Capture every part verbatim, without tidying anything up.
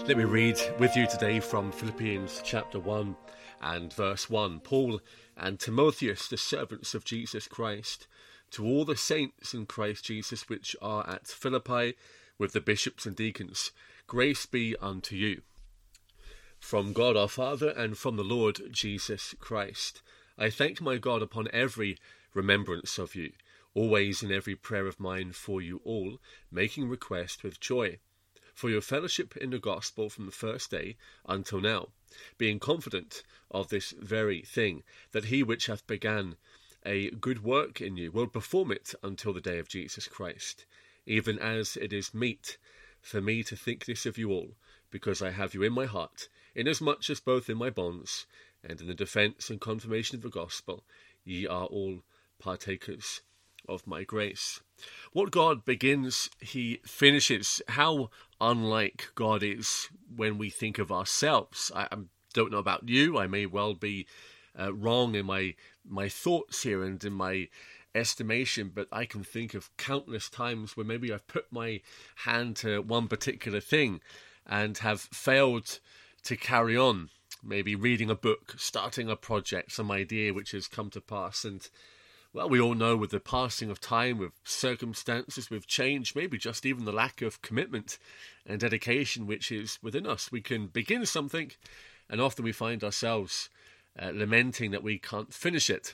Let me read with you today from Philippians chapter one and verse one. Paul and Timotheus, the servants of Jesus Christ, to all the saints in Christ Jesus which are at Philippi, with the bishops and deacons, grace be unto you. From God our Father and from the Lord Jesus Christ, I thank my God upon every remembrance of you, always in every prayer of mine for you all, making request with joy, for your fellowship in the gospel from the first day until now, being confident of this very thing, that he which hath begun a good work in you will perform it until the day of Jesus Christ, even as it is meet for me to think this of you all, because I have you in my heart, inasmuch as both in my bonds and in the defence and confirmation of the gospel ye are all partakers of my grace. What God begins, he finishes. How unlike God is when we think of ourselves. I, I don't know about you. I may well be uh, wrong in my my thoughts here and in my estimation, but I can think of countless times where maybe I've put my hand to one particular thing and have failed to carry on. Maybe reading a book, starting a project, some idea which has come to pass, and well, we all know with the passing of time, with circumstances, with change, maybe just even the lack of commitment and dedication which is within us, we can begin something and often we find ourselves uh, lamenting that we can't finish it.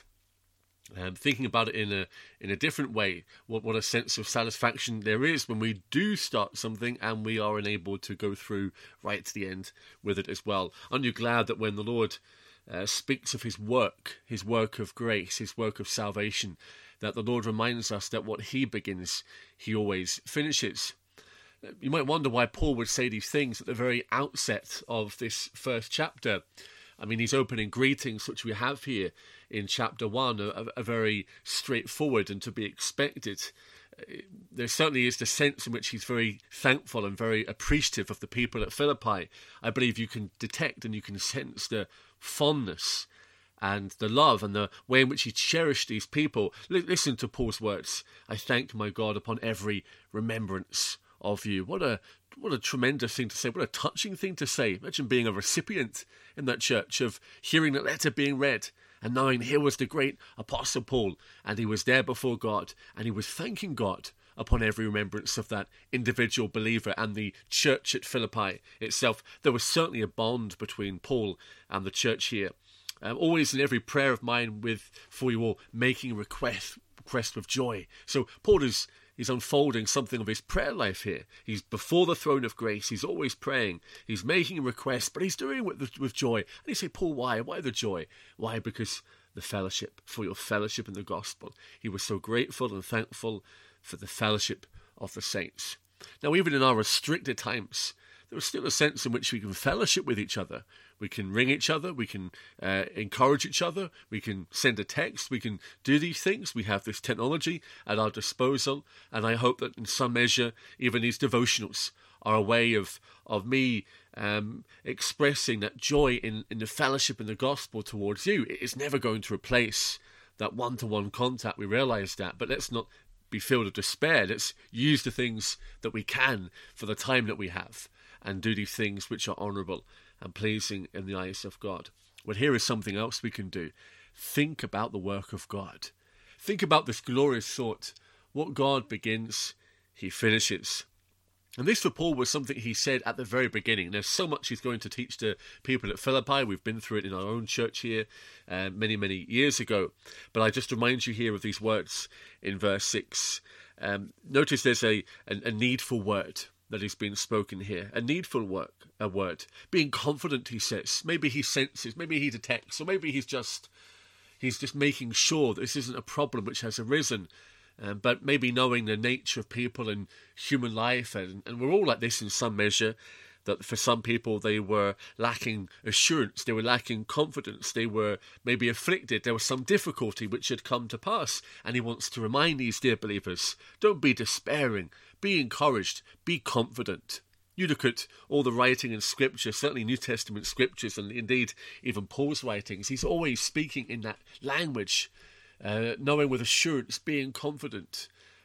Um, thinking about it in a in a different way, what, what a sense of satisfaction there is when we do start something and we are enabled to go through right to the end with it as well. Aren't you glad that when the Lord Uh, speaks of his work, his work of grace, his work of salvation, that the Lord reminds us that what he begins, he always finishes. You might wonder why Paul would say these things at the very outset of this first chapter. I mean, these opening greetings which we have here in chapter one are, are very straightforward and to be expected. There certainly is the sense in which he's very thankful and very appreciative of the people at Philippi. I believe you can detect and you can sense the fondness and the love and the way in which he cherished these people. L- listen to Paul's words. I thank my God upon every remembrance of you. What a what a tremendous thing to say. What a touching thing to say. Imagine being a recipient in that church of hearing that letter being read and knowing here was the great Apostle Paul, and he was there before God, and he was thanking God upon every remembrance of that individual believer and the church at Philippi itself. There was certainly a bond between Paul and the church here. Um, always in every prayer of mine with for you all, making request, request with joy. So Paul is He's unfolding something of his prayer life here. He's before the throne of grace. He's always praying. He's making requests, but he's doing it with, with joy. And you say, Paul, why? Why the joy? Why? Because the fellowship, for your fellowship in the gospel. He was so grateful and thankful for the fellowship of the saints. Now, even in our restricted times, there is still a sense in which we can fellowship with each other. We can ring each other, we can uh, encourage each other, we can send a text, we can do these things. We have this technology at our disposal, and I hope that in some measure, even these devotionals are a way of, of me um, expressing that joy in, in the fellowship in the gospel towards you. It is never going to replace that one-to-one contact, we realise that, but let's not be filled with despair. Let's use the things that we can for the time that we have, and do these things which are honourable and pleasing in the eyes of God. Well, here is something else we can do. Think about the work of God. Think about this glorious thought. What God begins, he finishes. And this for Paul was something he said at the very beginning. There's so much he's going to teach to people at Philippi. We've been through it in our own church here uh, many, many years ago. But I just remind you here of these words in verse six. Um, notice there's a, a, a needful word that is being spoken here. A needful work, a word. Being confident, he says. Maybe he senses, maybe he detects, or maybe he's just he's just making sure that this isn't a problem which has arisen. Um, but maybe knowing the nature of people and human life, and, and we're all like this in some measure, that for some people they were lacking assurance, they were lacking confidence, they were maybe afflicted, there was some difficulty which had come to pass. And he wants to remind these dear believers, don't be despairing, be encouraged, be confident. You look at all the writing in Scripture, certainly New Testament Scriptures, and indeed even Paul's writings. He's always speaking in that language, uh, knowing with assurance, being confident,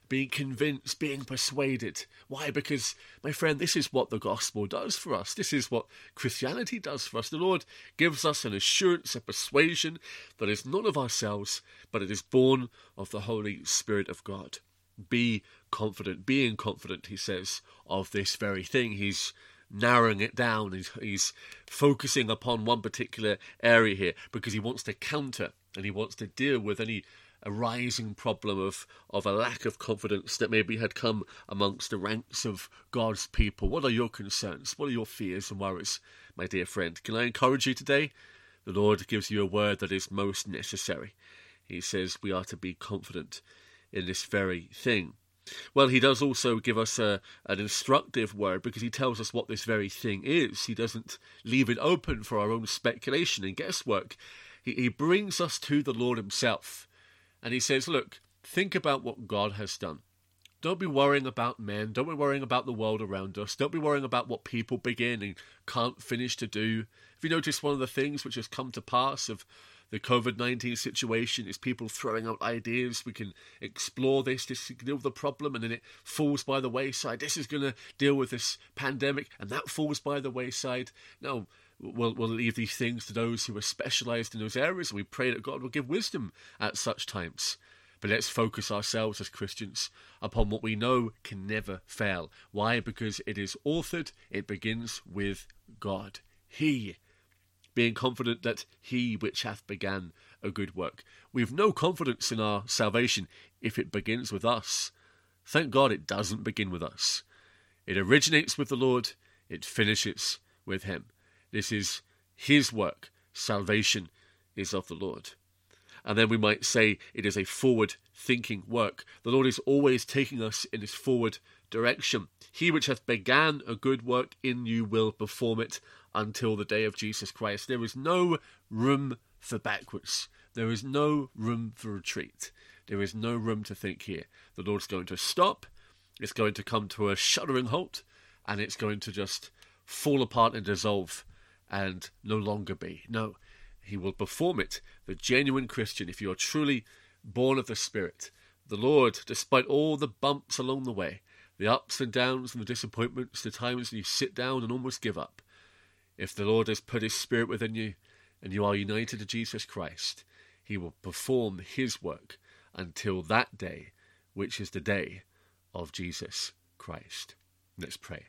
being convinced, being persuaded. Why? Because, my friend, this is what the gospel does for us. This is what Christianity does for us. The Lord gives us an assurance, a persuasion that is not of ourselves, but it is born of the Holy Spirit of God. Be confident, being confident, he says, of this very thing. He's narrowing it down. He's, he's focusing upon one particular area here because he wants to counter and he wants to deal with any arising problem of, of a lack of confidence that maybe had come amongst the ranks of God's people. What are your concerns? What are your fears and worries, my dear friend? Can I encourage you today? The Lord gives you a word that is most necessary. He says we are to be confident in this very thing. Well, he does also give us a, an instructive word because he tells us what this very thing is. He doesn't leave it open for our own speculation and guesswork. He, he brings us to the Lord himself. And he says, look, think about what God has done. Don't be worrying about men. Don't be worrying about the world around us. Don't be worrying about what people begin and can't finish to do. If you notice, one of the things which has come to pass of the covid nineteen situation is people throwing out ideas. We can explore this, this can deal with the problem, and then it falls by the wayside. This is going to deal with this pandemic, and that falls by the wayside. No, we'll, we'll leave these things to those who are specialised in those areas, and we pray that God will give wisdom at such times. But let's focus ourselves as Christians upon what we know can never fail. Why? Because it is authored, it begins with God. He, being confident that he which hath began a good work. We've no confidence in our salvation if it begins with us. Thank God it doesn't begin with us. It originates with the Lord, it finishes with him. This is his work. Salvation is of the Lord. And then we might say it is a forward-thinking work. The Lord is always taking us in this forward direction. He which hath began a good work in you will perform it until the day of Jesus Christ. There is no room for backwards. There is no room for retreat. There is no room to think here. The Lord's going to stop. It's going to come to a shuddering halt. And it's going to just fall apart and dissolve and no longer be. No. He will perform it. The genuine Christian, if you are truly born of the Spirit, the Lord, despite all the bumps along the way, the ups and downs and the disappointments, the times when you sit down and almost give up, if the Lord has put his Spirit within you and you are united to Jesus Christ, he will perform his work until that day, which is the day of Jesus Christ. Let's pray.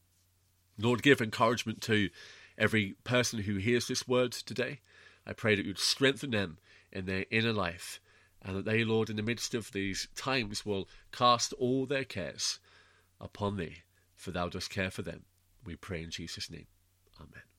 Lord, give encouragement to every person who hears this word today. I pray that you'd strengthen them in their inner life, and that they, Lord, in the midst of these times will cast all their cares upon thee, for thou dost care for them. We pray in Jesus' name. Amen.